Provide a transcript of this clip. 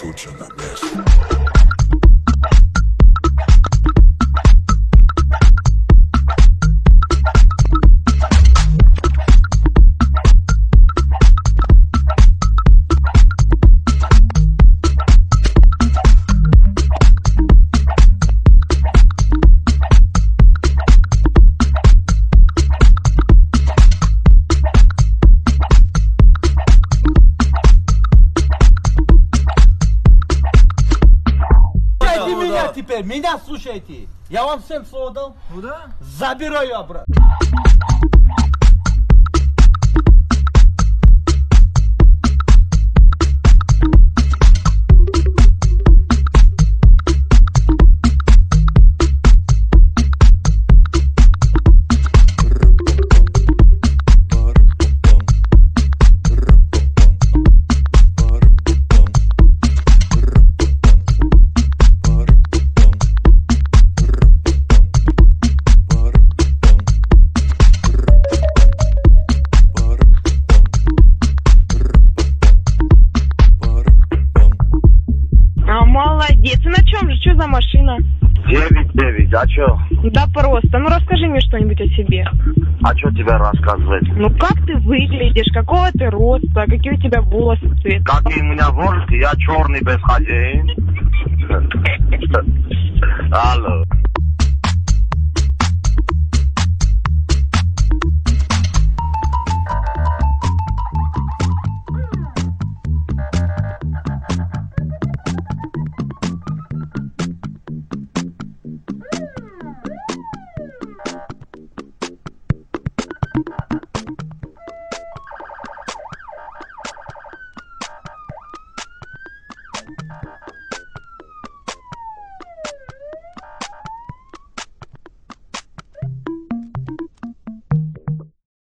escuchan la best. Теперь меня слушайте. Я вам всем слово дал. Ну да. Забираю обратно. Молодец. И на чем же? Что за машина? 9-9, а чё? Да просто. Ну расскажи мне что-нибудь о себе. А чё тебе рассказывать? Ну как ты выглядишь? Какого ты роста? Какие у тебя волосы цвет? Какие у меня волосы? Я черный без хозяин. Алло.